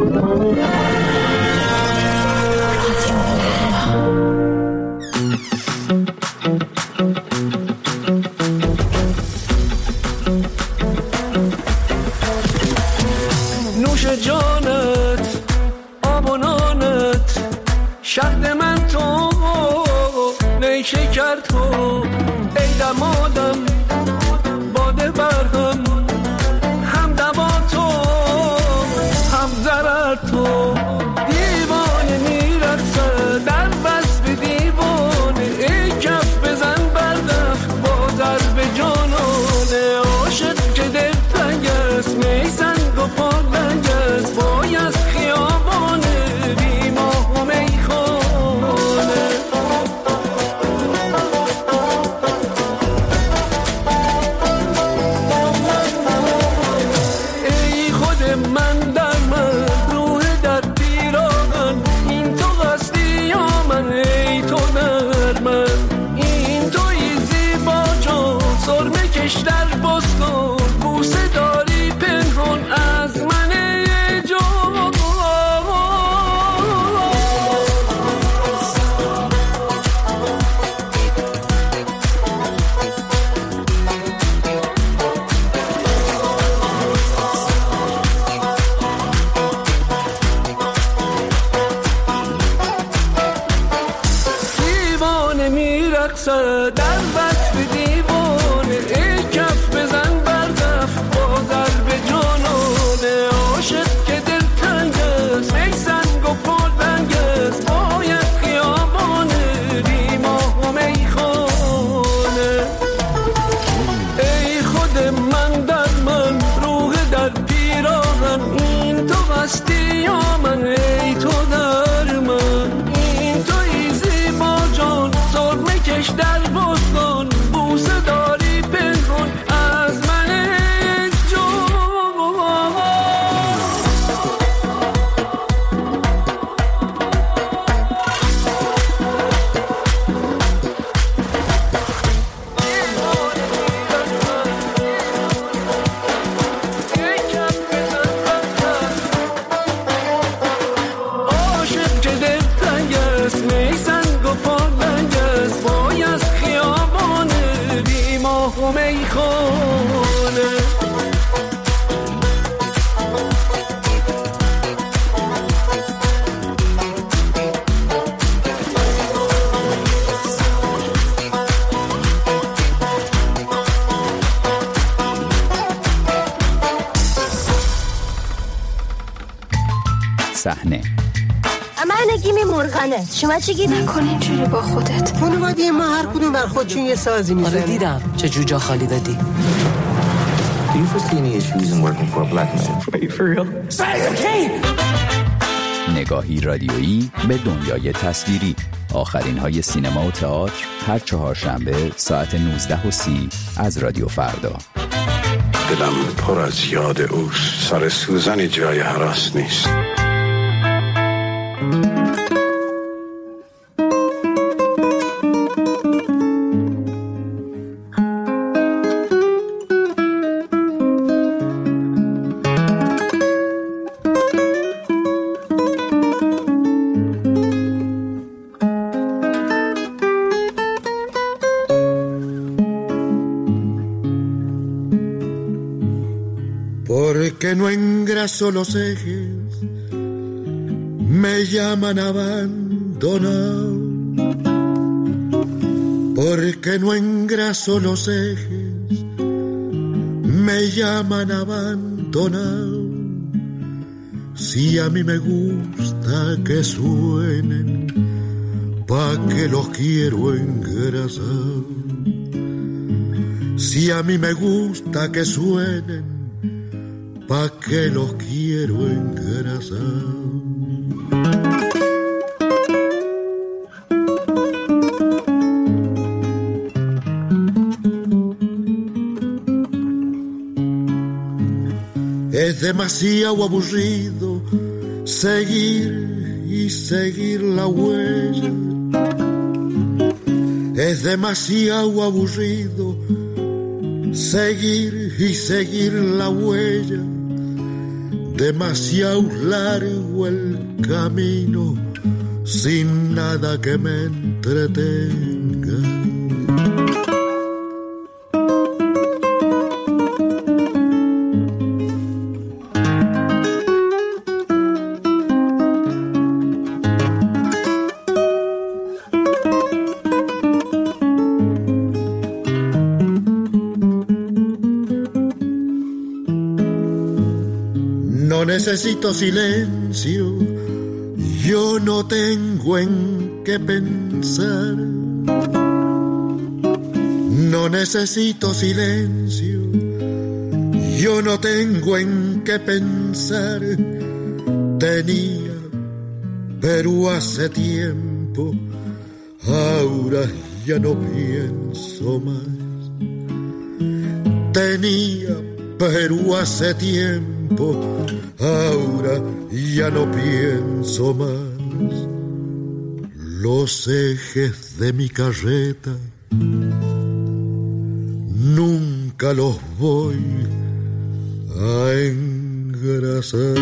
نوش جانت آب و نانت شهد من تو نیشکر تو ای دمادم باده برهم هم دوا تو هم ضرر تو دیوانه میرقصه در بس به دیوانه ای کف بزن بردخ با ضرب جانانه عاشق که دل تنگ است میسنگ و پالنگ است وای از خیابانه بی ماه و میخانه ای خود من در من روح در پیراهن این تو هستی یا من ای تو در من این توی زیبا جان سرمه کش در بستان بوسه داری پنهان از من ای جان دیوانه میرقصه در بس به دیوانه ای کف بزن بردف با ضرب جانانه عاشق که دل تنگ است ای سنگ و پالنگ است باید خیابانه بی ماه و میخانه ای خود من در من روح در پیراهن این تو هستی یا من ای تو در من این توی زیبا جان سرمه کش در بستان بوسه داری پنهان از من ای جان عاشق که دل تنگ است میسنگ و پالنگ است وای از خیابانه بی ماه و میخانه صحنه من نگیم مرغنه شما چی گیدی؟ نکن اینجوری با خودت. خانواده ما هر کدوم بر خودشون یه سازی میزنن. آره دیدم چه جوجا خالی دادی. Do you foresee any issues in working for a black man? Are you for real? نگاهی رادیویی به دنیای تصویری. آخرین های سینما و تئاتر هر چهارشنبه ساعت 19:30 از رادیو فردا. دلم پر از یاد اوست. سر سوزن جای هراس نیست. Porque no engraso los ejes, me llaman abandonado. Porque no engraso los ejes, me llaman abandonado. Si a mí me gusta que suenen, pa' que los quiero engrasar. Si a mí me gusta que suenen, pa' que los quiero engrasar. Es demasiado aburrido seguir y seguir la huella. Es demasiado aburrido seguir y seguir la huella demasiado largo el camino sin nada que me entretenga. Necesito silencio, yo no tengo en qué pensar. No necesito silencio, yo no tengo en qué pensar. Tenía, pero hace tiempo, ahora ya no pienso más. Tenía, pero hace tiempo, ahora ya no pienso más. Los ejes de mi carreta nunca los voy a engrasar.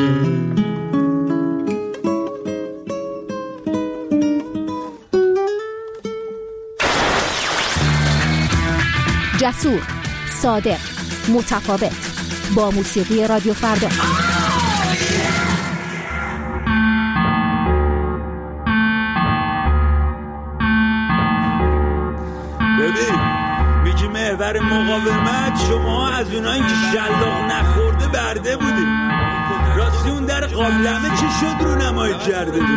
جسور، صادق، متفاوت، با موسیقی رادیو فردا. ببین میگی محور مقاومت، شما از اونایی که شلاق نخورده برده بودی. راستی اون در قابلمه چی شد رو نمایی کرده بود؟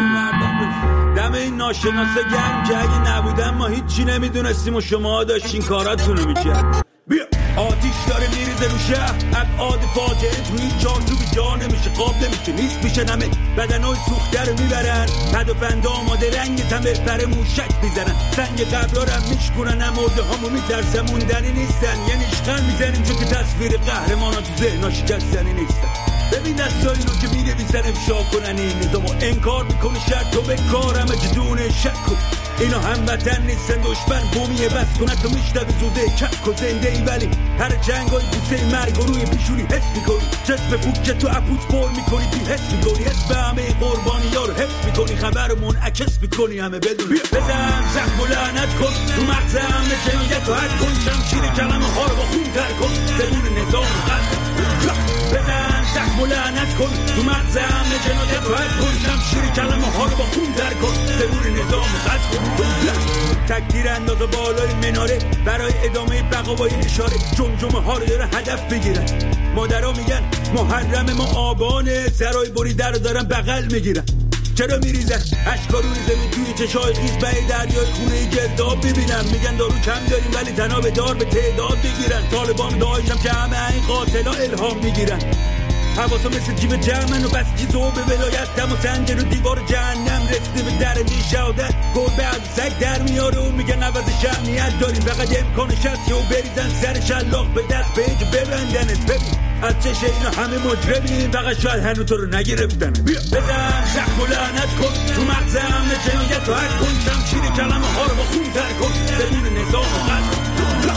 دم این ناشناسه گرم که اگه نبودن ما هیچی نمیدونستیم و شما داشتین کاراتونو میکرد. بیا آتیش داره میریزه رو شهر، ابعاد فاجعه توی چارچوبی جا نمیشه، قاب نمیشه، نیست میشه نمه بدنای سوخته رو میبرن، پد و پنده آماده رنگ تمه پر موشک میزنن، سنگ قبرها رو میشکنن، امورده هامو میترسن، موندنی نیستن، یه نیشقن میزنیم چون که تصویر قهرمانا تو ذهنا شکستنی نیستن. ببین دستایی رو که مینویسن افشا کنن این نظامو انکار میکنه، شرط و به کار همه جدونه شک کن. اینا هموطن نیستن، دشمن بومیه بس کنه تو میشنوی زوده کک و زنده ای، ولی هر جنگای بوسه مرگ روی پیشونی حس میکنی، جسم پوک که تو اپوت پر میکنی بی حس میکنی، اسم همه قربانی ها رو حفظ میکنی، خبر رو منعکس میکنی همه بدونی. بزن زخم و لعنت کن تو مغز همه جنایت و حد کن، شمشیر کلمه ها رو با خون تر کن، زبون نظام رو قد کن. بزن زخم و لعنت کن تو مغز همه جنایت و حد کن، شمشیر کلمه ها رو با خون تر کن، زبون نظام رو قد کن. تکتیر انداز بالای مناره برای ادامه بقا با اشاره، جمجمه ها رو داره هدف بگیرن. مادرها میگن محرم ما آبانه، سرای بریده رو دارن بغل میگیرن. چرا میریزن اشکا روی زمین توی چشای خیز به دریای خونه گرداب ببینن، میگن دارو کم داریم ولی تناب دار به تعداد بگیرن. طالبان داعش هم که همه این قاتلا الهام میگیرن. حواسا مثل جیب جمعن و بس جیزو به ولایت دم و سنجر و دیوار جهنم رسیده به درجه شهادت، گربه از سگ در میاره و میگن عوض شهمیت داریم، فقط امکانش هست و بریزن سر شلاق به دست پیج ببندنت. ببین از چشه اینا همه مجرمین، فقط شاید هنو تو رو نگرفتن. بیا بزن زخم و لعنت کن تو مغز همه جنایت و حد کن، شمشیر کلمه ها رو با خون تر کن، زبون نظام و قد کن.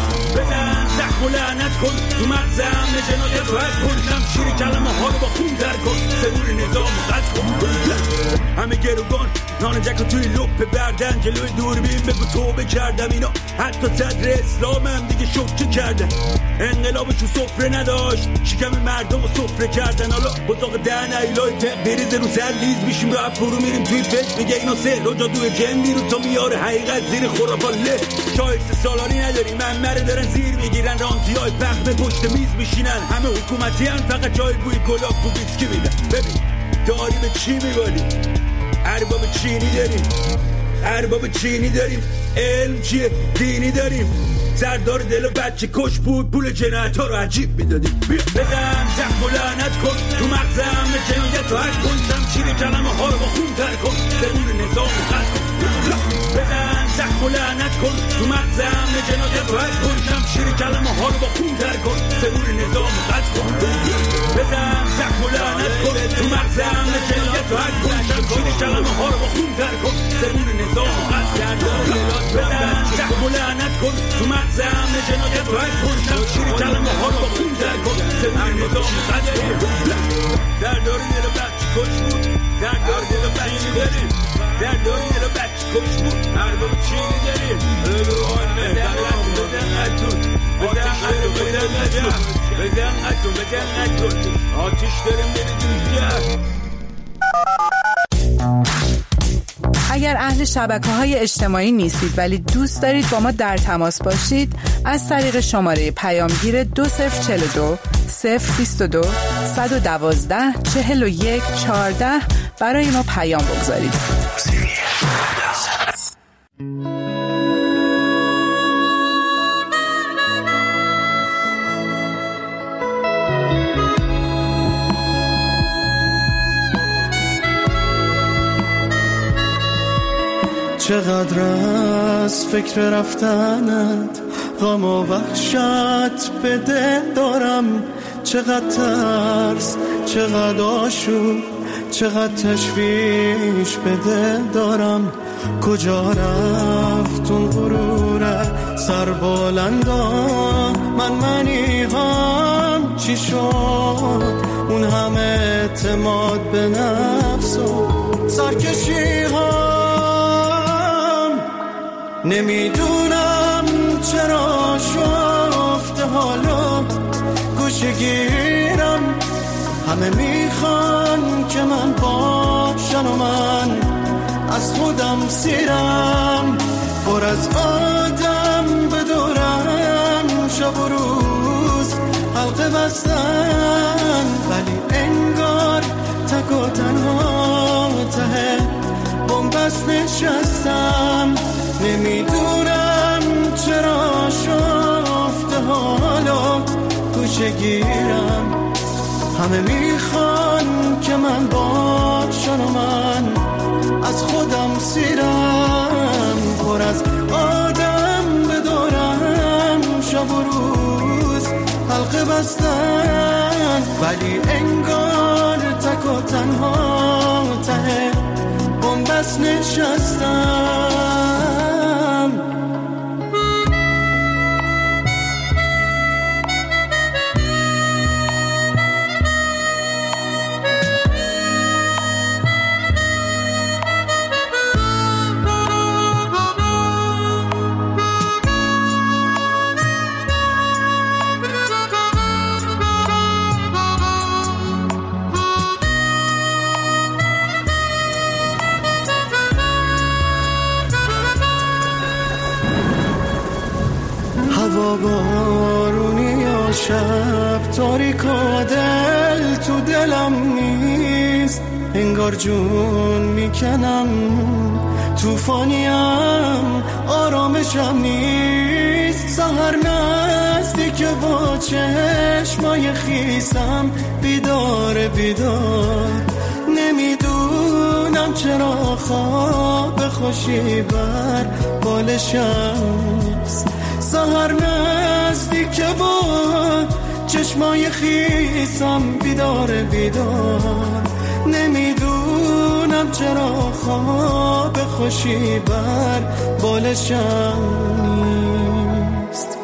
بزن زخم و لعنت کن تو مغز همه جنایت و حد کن، شمشیر کلمه ها رو با خون تر کن، زبون نظام و قد کن. همه گروگان نان جک توی لپ بردن، جلوی دوربین بگو توبه کردم. اینا حتی صدر اسلام هم دیگه شوکه کردن، انقلابشو سفره نداشت، شکم مردم رو سفره کردن. حالا بزاق دهن ایلای بریز رو سر لیز میشیم، رو افرو میریم توی فکر، میگه اینا سهر و جادوی جن میرون تا میاره حقیقت زیر خرافا له. شایسته سالاری نداریم، منمره دارن زیر میگیرن، رانتی های پخمه پشت میز میشینن، همه حکومتی هم فقط جای بوی گلاب و بیسکی میدن. ببین داری به چی میبالی؟ ارباب چینی داریم، ارباب چینی داریم، علم چیه؟ دینی داریم، سردار دل و بچه کش بود، پول جنایت ها رو عجیب میدادیم. بزن زخم و لعنت کن تو مغز همه جنایت و حد کن، شمشیر کلمه ها رو با خون تر کن، زبون نظام رو قد کن. بزن زخم و لعنت کن تو مغز همه جنایت و حد کن، شمشیر کلمه ها رو با خون تر کن، زبون نظام رو قد کن. بزن زخم و لعنت کن تو مغز همه جنایت و حد کن، شمشیر کلمه ها رو با خون تر کن، زبون نظام رو قد کن. بزن زخم و لعنت کن تو مغز همه جنایت و حد کن، شمشیر کلمه ها رو با خون تر کن، زبون نظام قدری در داری رو بچه کش بود در داری رو بچه داریم در داری رو بچه کش بود هر باب چینی داریم بدن آتیش داریم بریدیم جر. اگر اهل شبکه‌های اجتماعی نیستید ولی دوست دارید با ما در تماس باشید، از طریق شماره پیامگیر 2042 022 112 41 14 برای ما پیام بگذارید. چقدر از فکر رفتنت غم و وحشت به دل دارم، چقدر ترس، چقدر آشوب، چقدر تشویش به دل دارم. کجا رفت اون غروره سربلندا، منی هم چی شد اون همه اعتماد به نفس و سرکشی ها. نمیدونم چرا شفته حالا گوشه گیرم، همه میخوان که من باشن و من از خودم سیرم. پر از آدم بدورم شب و روز حلقه بستن، ولی انگار تک و تنها ته بنبست نشستم. نمیدونم چرا شفته حالا گوشه گیرم، همه میخوان که من باشن و من از خودم سیرم. پر از آدم بدورم شب و روز حلقه بستن، ولی انگار تک و تنها ته بنبست نشستم. هوا بارونی یا شب تاریک و دل تو دلم نیست، انگار جون میکنم توفانیم آرامشم نیست. سحر نزدیک با چشمای خیسم بیدار بیدار، نمیدونم چرا خواب خوشی بر بالشم. سحر نزدیک بود چشمای خیسم بیدار بیدار، نمیدونم چرا خواب خوشی بر بالشم نیست.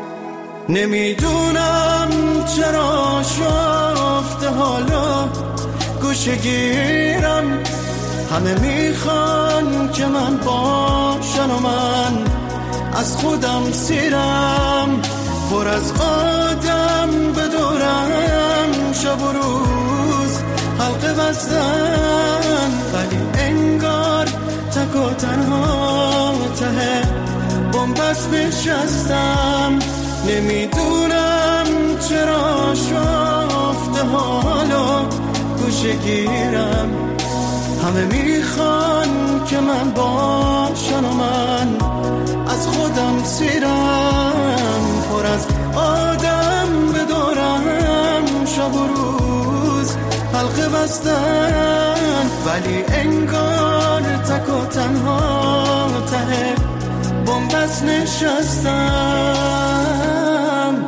نمیدونم چرا شفته حالا گوشه گیرم، همه میخوان که من باشن و من از خودم سیرم. پر از آدم بدورم شب و روز حلقه بستن، ولی انگار تک و تنها ته بنبست نشستم. نمیدونم چرا شفته حالا گوشه گیرم، همه میخوان که من باشن و من از خودم سیرم. پر از آدم بدورم شب و روز حلقه بستن، ولی انگار تک و تنها ته بنبست نشستم.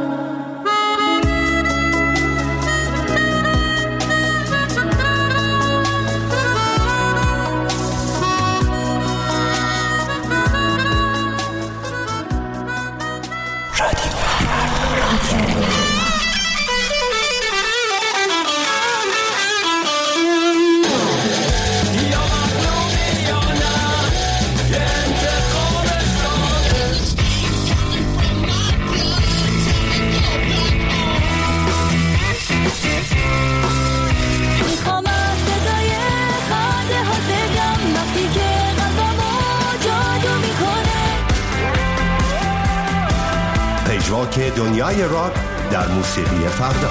نوک دنیای راک در موسیقی فردا.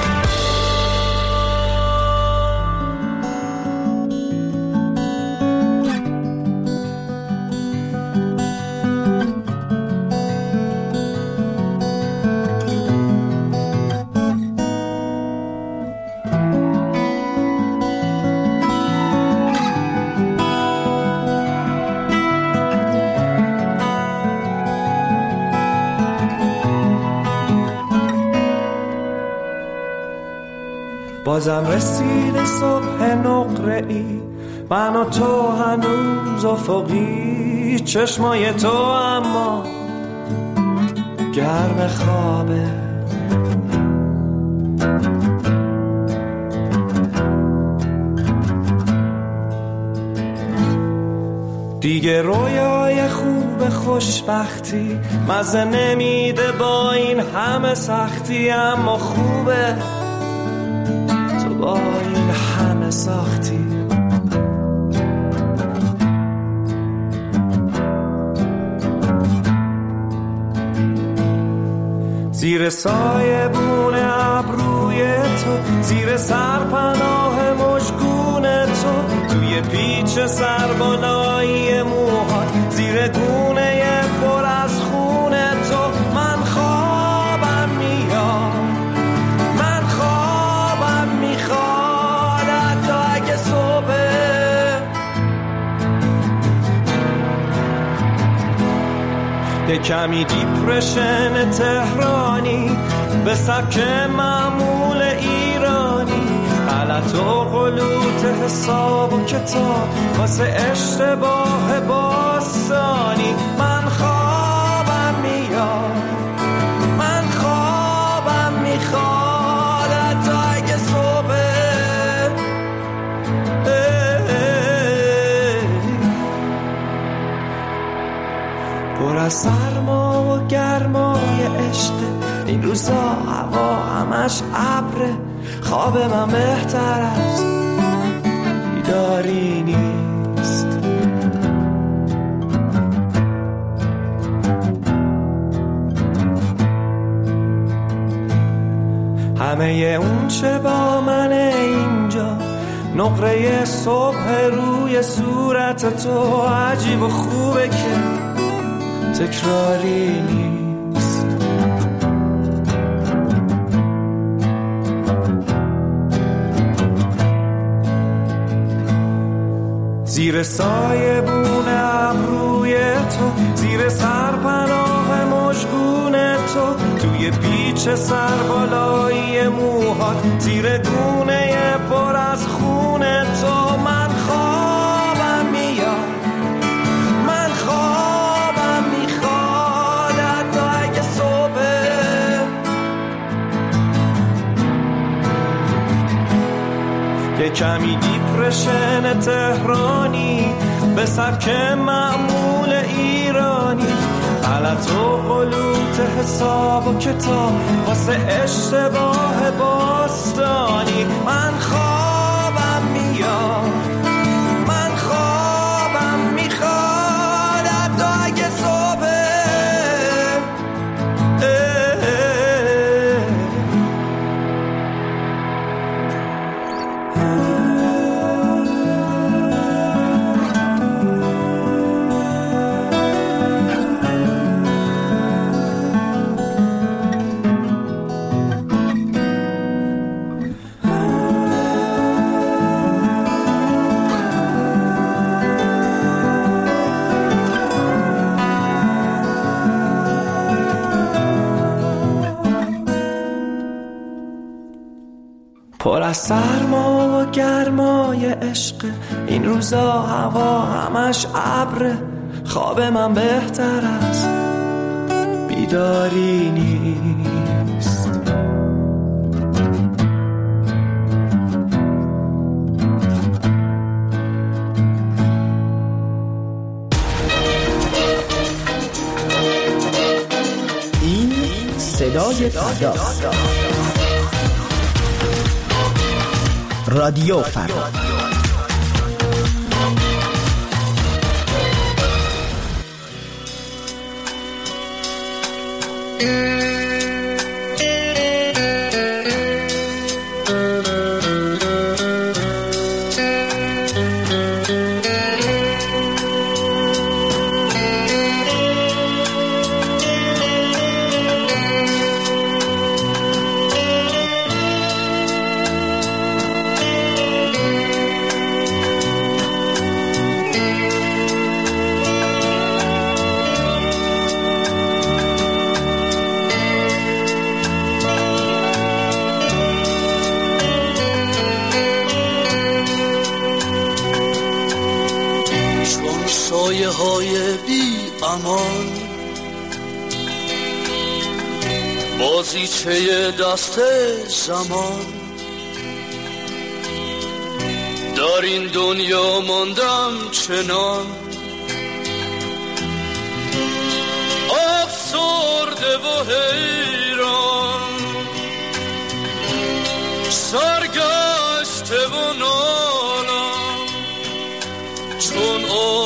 بازم رسید صبح نقره‌ای، من و تو هنوز افقی، چشمای تو اما گرم خوابه. دیگه رویای خوب خوشبختی مزه نمیده با این همه سختی، اما خوبه با این همه ساختی. زیر سایبون ابروی تو، زیر سرپناه مژگون تو، توی پیچ سربالایی موهات، زیر گونه پر از خون تو، من خوابم میاد، من خوابم میخواد حتی اگه صبح. یه کمی دیپرشن تهرانی به سبک معمول ایرانی، غلط و غلوط حساب و کتاب واسه اشتباه باستانی. من خوابم میاد، من خوابم میخواد حتی اگه صبح. پر از سرما و گرمای عشق، این روزا هوا همش ابره، خواب من بهتر از بیداری نیست. همه اون چه با من اینجا، نقره صبح روی صورت تو، عجیب و خوبه که تکراری نیست. زیر سایبون ابروی تو، زیر سرپناه مژگون تو، توی پیچ سربالایی موهات، زیر گونه پر از خون تو، من خوابم میاد، من خوابم میخواد حتی اگه صبح. یه کمی دیپرشن تهرانی به سبک معمول ایرانی، غلط و غلوط حساب و کتاب واسه اشتباه باستانی. من خوابم میاد، من خوابم میخواد حتی اگه صبح. پر از سرما و گرمای عشق، این روزا هوا همش ابره، خواب من بهتر از بیداری نیست. این صدای فرداست. رادیو فردا. سایه های بی امان، بازیچه دست زمان. در این دنیا ماندم چنان افسرده و حیران، سرگشته و نالم چون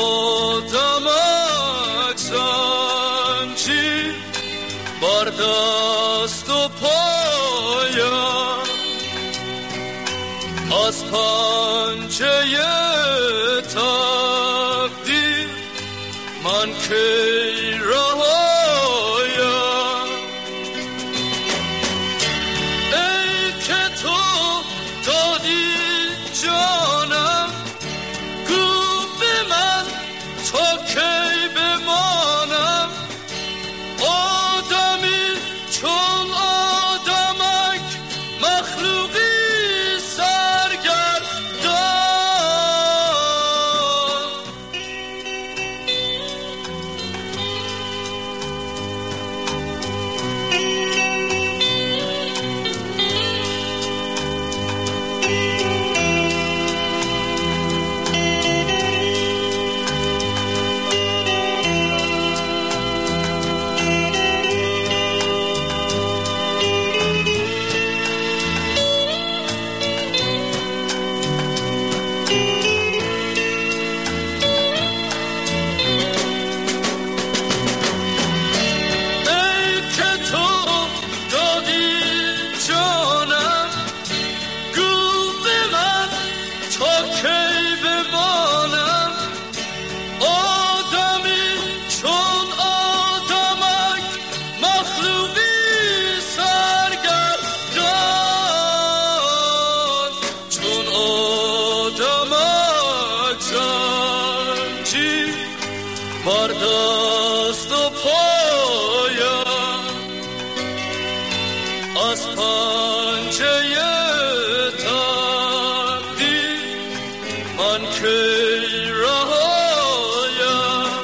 آدمک زنجیر بر دست و پایم، از پنجه تقدیر من کی رهایم. ای که تو دادی جانم، گو به من تا کی بمانم. آدمی چون آدمک، مخلوقی بر دست و پایم، از پنجه تقدیر من کی رهایم.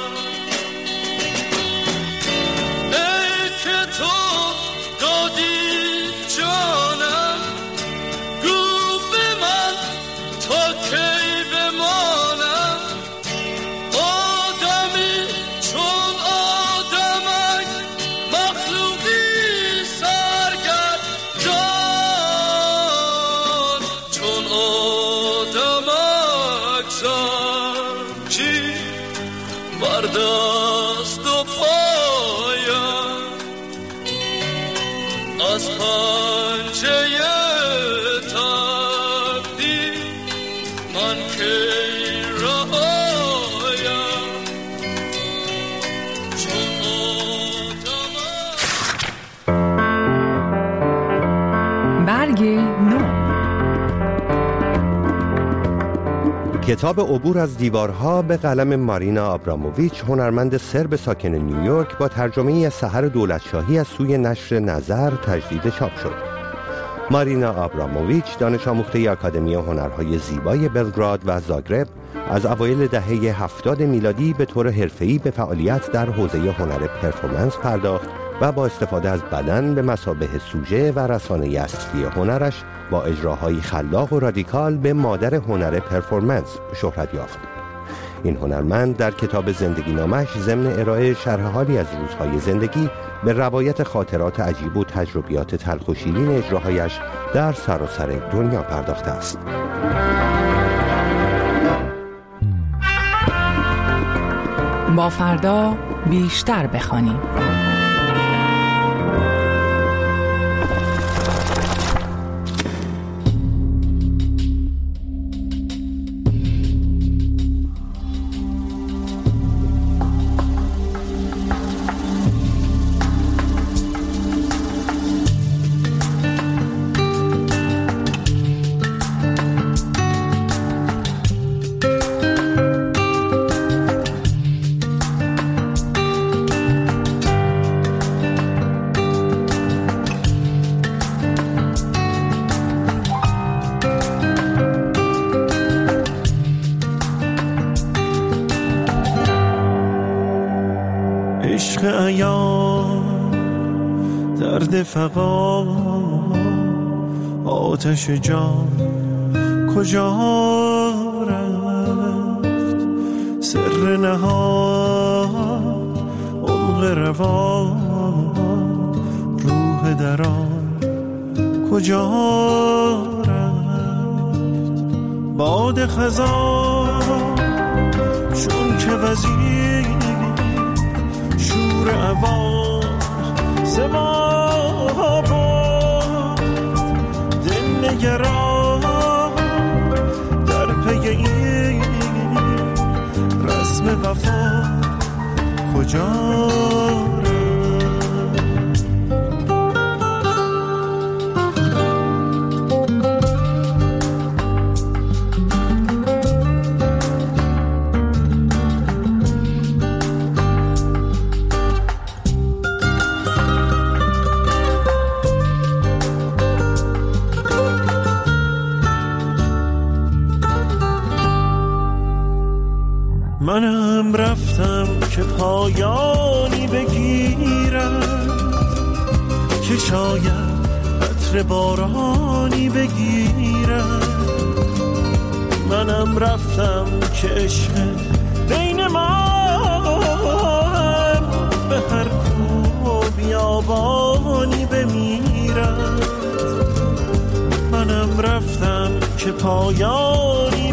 ای که تو دادی جانم، گو به من تا کی بمانم. آدمی چون آدمک، مخلوقی سرگردان، چون آدمک زنجیر بر دست و پایم، از پنجه تقدیر من کی رهایم. چون برگ نو. کتاب عبور از دیوارها به قلم مارینا آبراموویچ، هنرمند سرب ساکن نیویورک، با ترجمه از سحر دولتشاهی از سوی نشر نظر تجدید چاپ شد. مارینا آبراموویچ دانش آموخته آکادمی هنرهای زیبای بلگراد و زاگرب، از اوایل دهه 70 میلادی به طور حرفه‌ای به فعالیت در حوزه هنر پرفورمنس پرداخت و با استفاده از بدن به مثابه سوژه و رسانه اصلی هنرش با اجراهای خلاق و رادیکال به مادر هنر پرفورمنس شهرت یافت. این هنرمند در کتاب زندگی نامش ضمن ارائه شرح حالی از روزهای زندگی به روایت خاطرات عجیب و تجربیات تلخ و شیرین اجراهایش در سراسر دنیا پرداخته است. با فردا بیشتر بخوانیم. عشق ایام درد فقا آتش جان کجا رفت سر نهان عمق روان روح دران کجا رفت باد خزان چون که وزیر شور عوام زما بود دل نگران در پی این رسم وفا کجا منم رفتم که پایانی بگیرم که شاید عطر بارانی بگیرم منم رفتم که عشق بین ما به هر کو بیابانی بمیرم منم رفتم که پایانی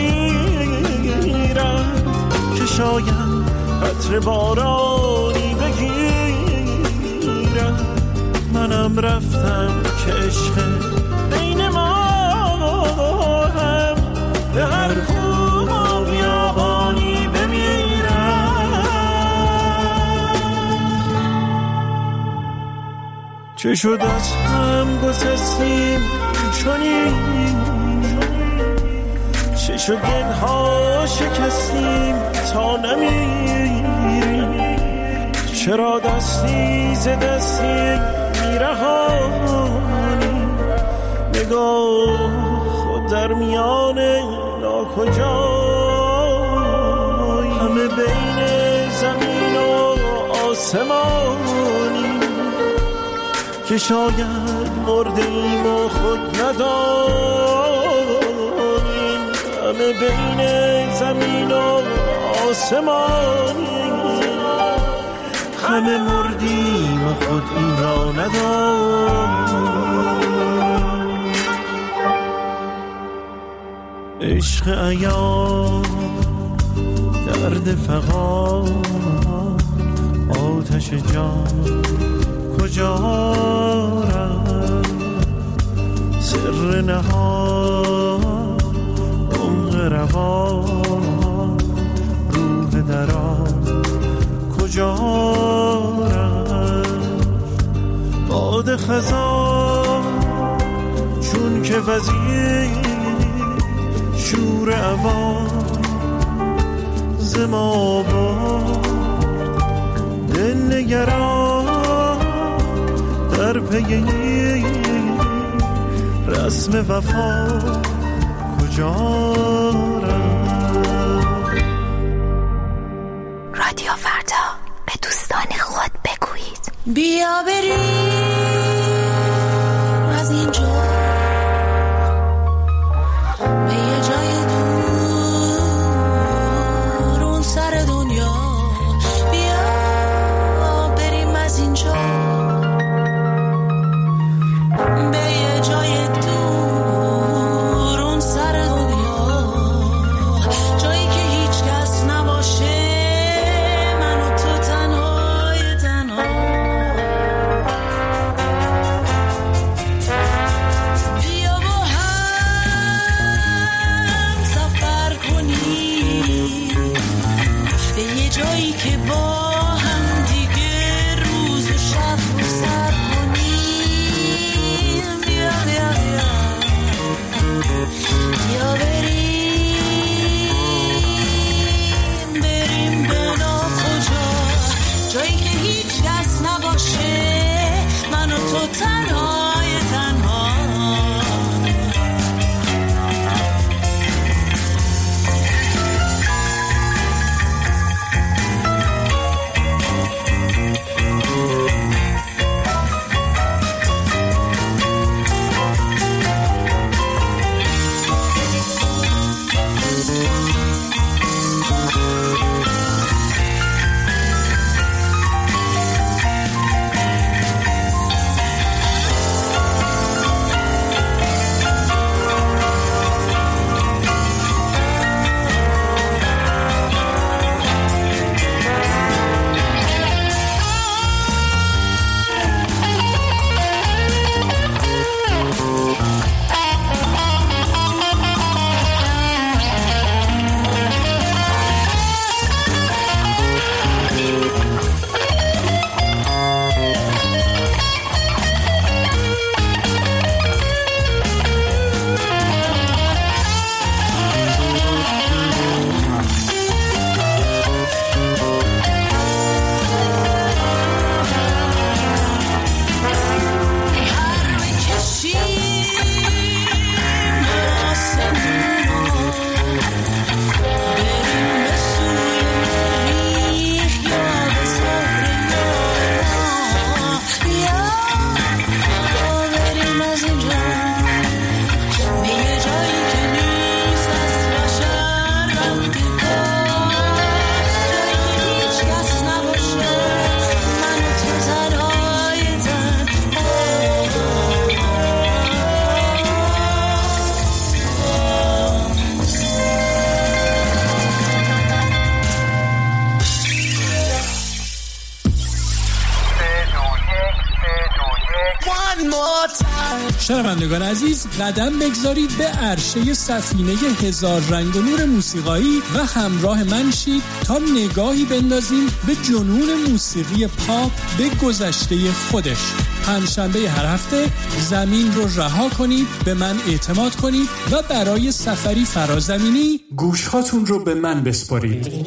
بگیرم که شاید عطر بارانی بگیرم منم رفتم که عشق بین ما هم به هر خوب و بیابانی بمیرم چه شد از هم گسستیم چنین چه شد دلها شکستیم تا نمیریم چرا دستی ز دستی میرهانی نگاه خود در میان ناکجای همه بین زمین و آسمانی که شاید مردیم و خود ندانیم همه بین زمین و آسمانی همه مردیم و خود این را ندانیم عشق ایام درد فغان آتش جان کجا رفت سر نهان عمق روان روح دران کجا رفت باد خزان چون که وزیر شور عوام زما برد دل نگران در پی رسم وفا کجا رفت رادیو فردا به دوستان خود بگویید بیا بریم از اینجا به یه جای دور اون سر دنیا بیا بریم از اینجا به یه جای دور اون سر دنیا جایی که هیچ کس نباشه من و تو تنهای تنها شنوندگان عزیز، قدم بگذارید به عرشه سفینه هزار رنگ و نور موسیقایی و همراه من شید تا نگاهی بندازیم به جنون موسیقی پاپ به گذشته خودش. پنجشنبه هر هفته زمین رو رها کنید، به من اعتماد کنید و برای سفری فرازمینی گوشهاتون رو به من بسپارید.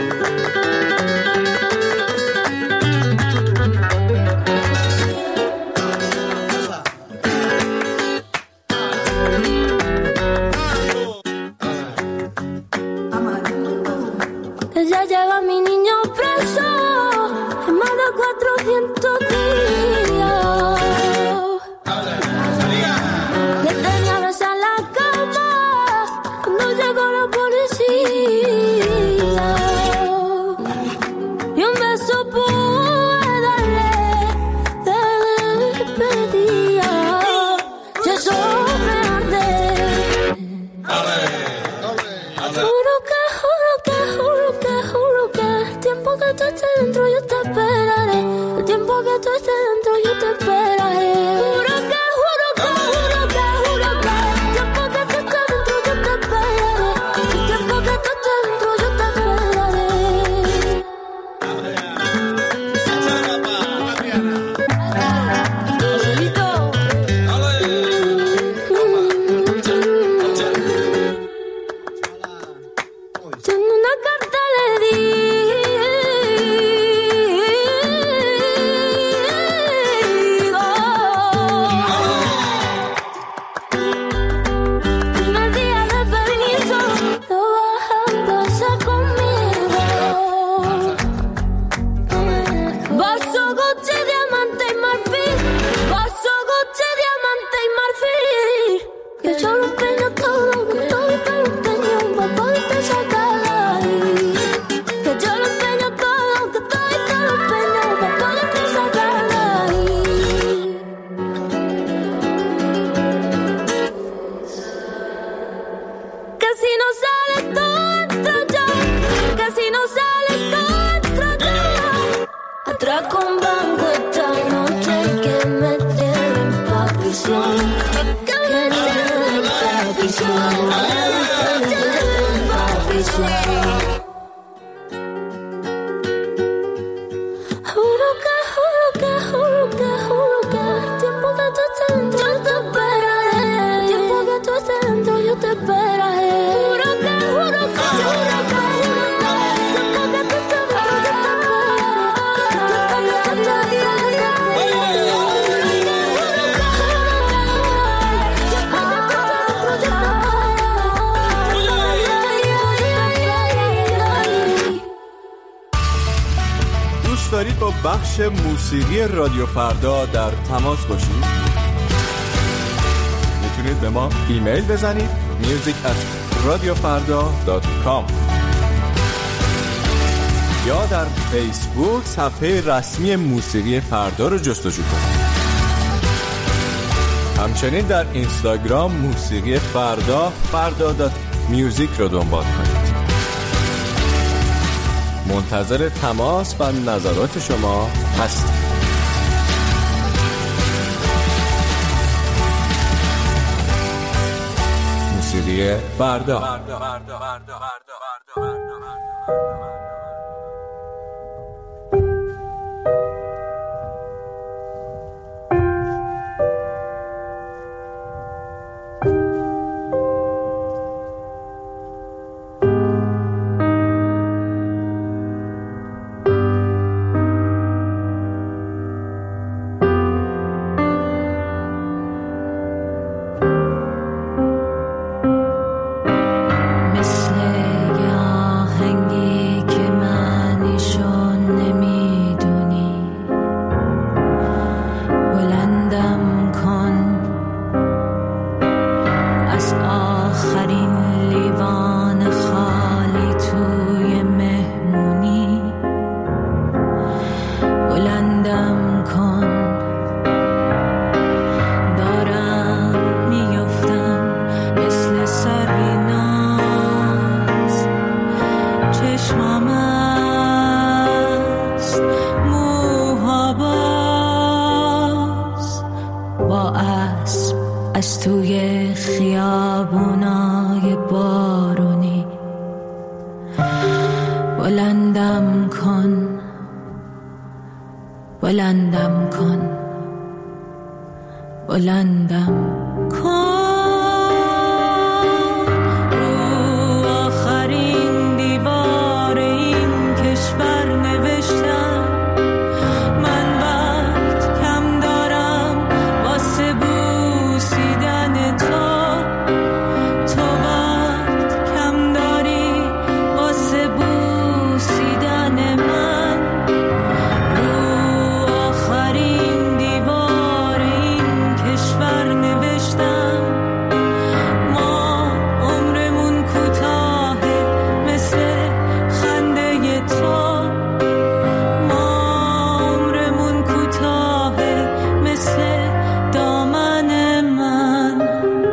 دارید با بخش موسیقی رادیو فردا در تماس باشید؟ میتونید به ما ایمیل بزنید music@radiofarda.com یا در فیسبوک صفحه رسمی موسیقی فردا رو جستجو کنید. همچنین در اینستاگرام موسیقی فردا.music رو دنبال کنید. منتظر تماس و نظرات شما هستم. موسیقی فردا. با اسب از توی خیابونای بارونی بلندم کن، بلندم کن، بلندم کن. رو آخرین دیوار این کشور نوشتم من وقت کم دارم واسه بوسیدن تو، تو وقت کم داری واسه بوسیدن من. رو آخرین دیوار این کشور نوشتم ما عمرمون کوتاهه مثل خنده تو، ما عمرمون کوتاهه مثل دامن من.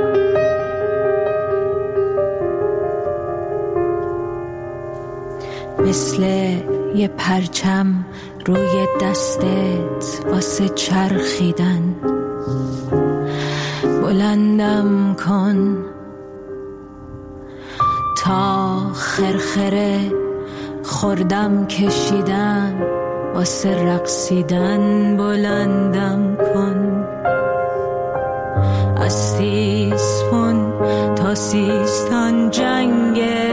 مثل یه پرچم روی دستت واسه چرخیدن بلندم کن تا خرخره خوردم کشیدم واسه رقصیدن بلندم کن. از تیسفون تا سیستان جنگه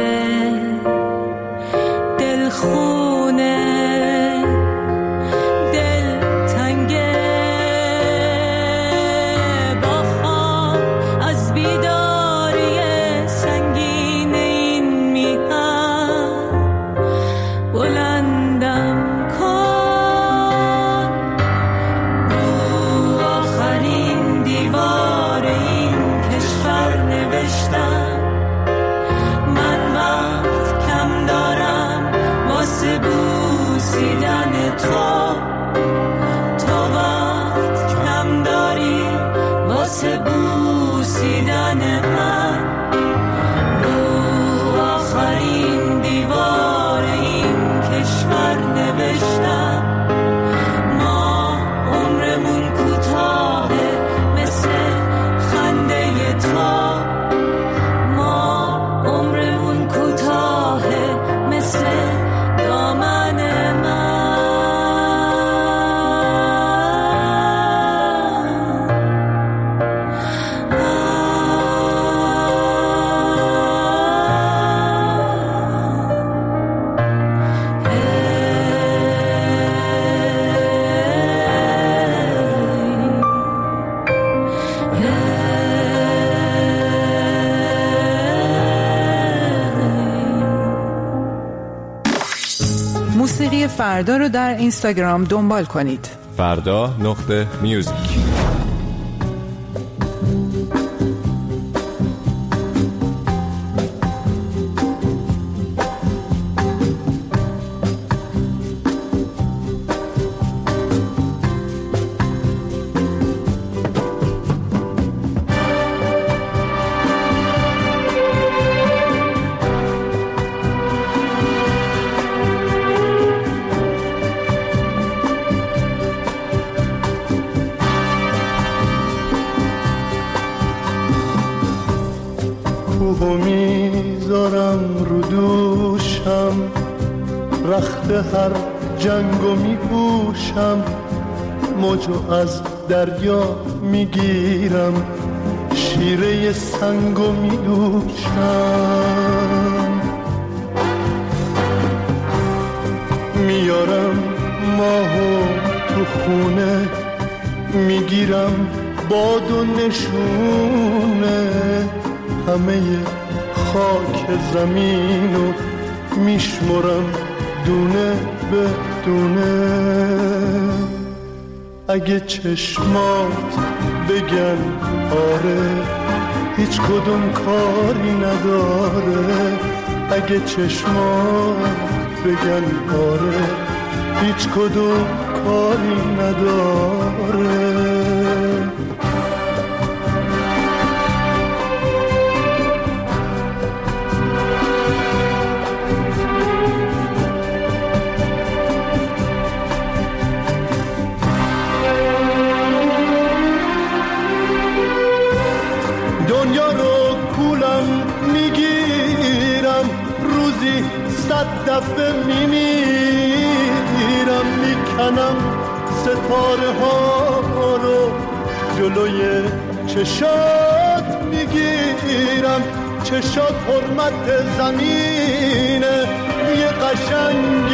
دلخونه دل تنگه با خواب از بیداری سنگین این میهن بلندم کن. رو آخرین دیوار این کشور نوشتم من وقت کم دارم واسه بوسیدن تو، تو وقت کم داری واسه بوسیدن من. رو آخرین دیوار این کشور نوشتم ما عمرمون کوتاهه مثل خنده تو، ما عمرمون کوتاهه مثل دامن من. موسیقی فردا رو در اینستاگرام دنبال کنید. فردا.میوزیک. کوهو میذارم رو دوشم، رخت هر جنگو میپوشم، موجو از دریا میگیرم، شیره سنگو میدوشم، میارم ماهو تو خونه، میگیرم باد و نشونه، همه خاک زمینو میشمرم دونه به دونه. اگه چشمات بگن آره هیچ کدوم کاری نداره، اگه چشمات بگن آره هیچ کدوم کاری نداره. روزی 100 دفعه میمیرم، میکنم ستاره ها رو جلوی چشات میگیرم. چشات حرمت زمینه، یه قشنگ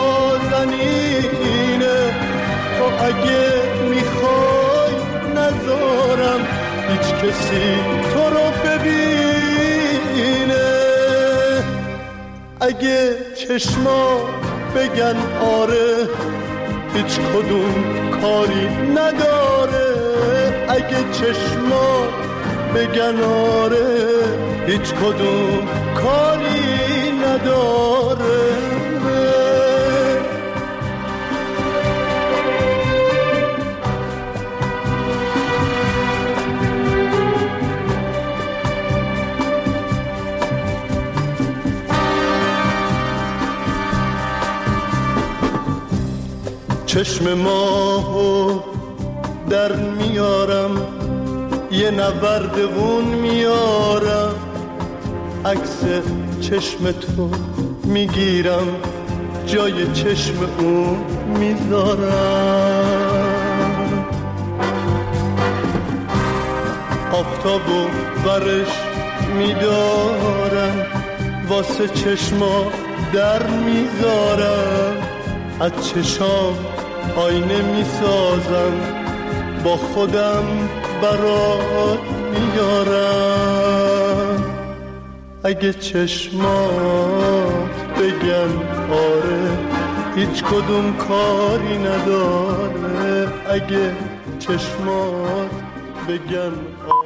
نازنینه. تو اگه میخوای نذارم هیچ کسی تو رو ببینه. اگه چشما بگن آره هیچ کدوم کاری نداره. اگه چشما بگن آره هیچ کدوم کاری نداره. چشم ماهو در میارم، یه نوردون میارم، عکس چشم تو میگیرم، جای چشم اون میذارم. آفتابو برش میدارم، واسه چشما در میذارم. از چشام آینه میسازم، با خودم برات میارم. اگه چشمات بگن آره هیچ کدوم کاری نداره. اگه چشمات بگن آره